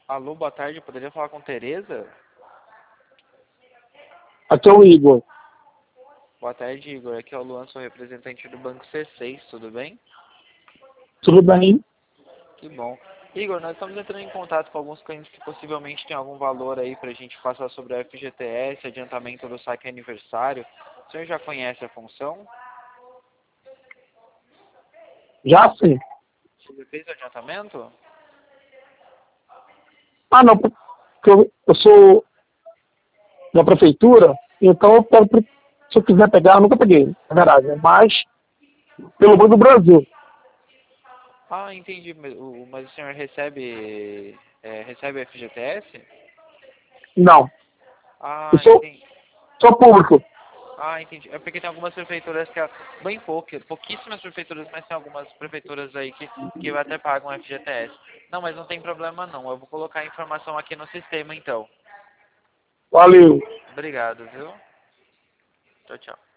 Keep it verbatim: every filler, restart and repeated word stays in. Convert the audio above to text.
Alô, boa tarde, poderia falar com Tereza? Aqui é o Igor. Boa tarde, Igor. Aqui é o Luan, sou representante do Banco C seis, tudo bem? Tudo bem? Que bom. Igor, nós estamos entrando em contato com alguns clientes que possivelmente têm algum valor aí para a gente passar sobre o F G T S, adiantamento do saque aniversário. O senhor já conhece a função? Já sim. Você fez o adiantamento? Ah, não, porque eu, eu sou da prefeitura, então eu quero, se eu quiser pegar, eu nunca peguei, na verdade, né? Mas pelo Banco do Brasil. Ah, entendi. Mas o, mas o senhor recebe, é, recebe F G T S? Não. Eu Ah, sou, entendi. sou público. Ah, entendi. É porque tem algumas prefeituras que, bem poucas, pouquíssimas prefeituras, mas tem algumas prefeituras aí que, que até pagam F G T S. Não, mas não tem problema não. Eu vou colocar a informação aqui no sistema então. Valeu. Obrigado, viu? Tchau, tchau.